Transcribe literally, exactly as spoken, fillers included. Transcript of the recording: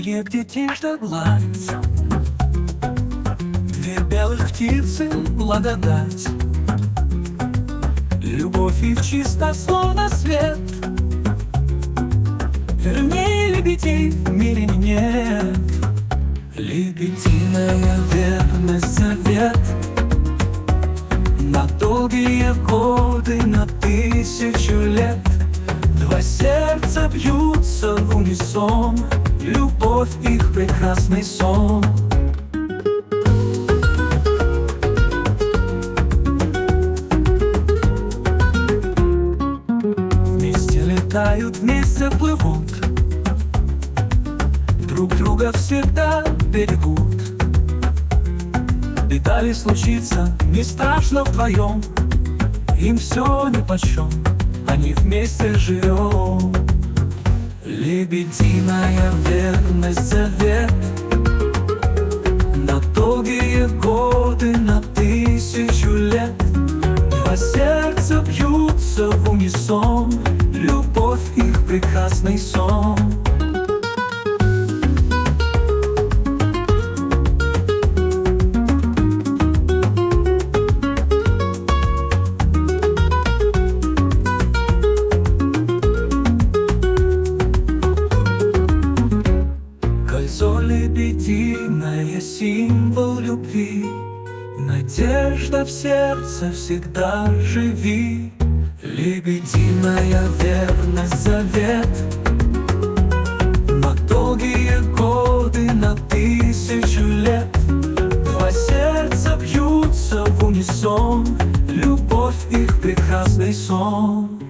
Где птичья гладь, две белых птицы благодать. Любовь их чиста, словно свет. Вернее, лебедей в мире нет. Лебединая верность, завет на долгие годы, на тысячу лет. Два сердца бьются в унисон, любовь их прекрасный сон. Вместе летают, вместе плывут, друг друга всегда берегут. Беда ли случится, не страшно вдвоем, им все нипочем, они вместе живем. Лебединая верность, завет на долгие годы, на тысячу лет. Два сердца бьются в унисон, любовь их прекрасный сон. Кольцо лебединое, символ любви, надежда в сердце всегда живи. Лебединая верность, завет на долгие годы, на тысячу лет. Два сердца бьются в унисон, любовь их прекрасный сон.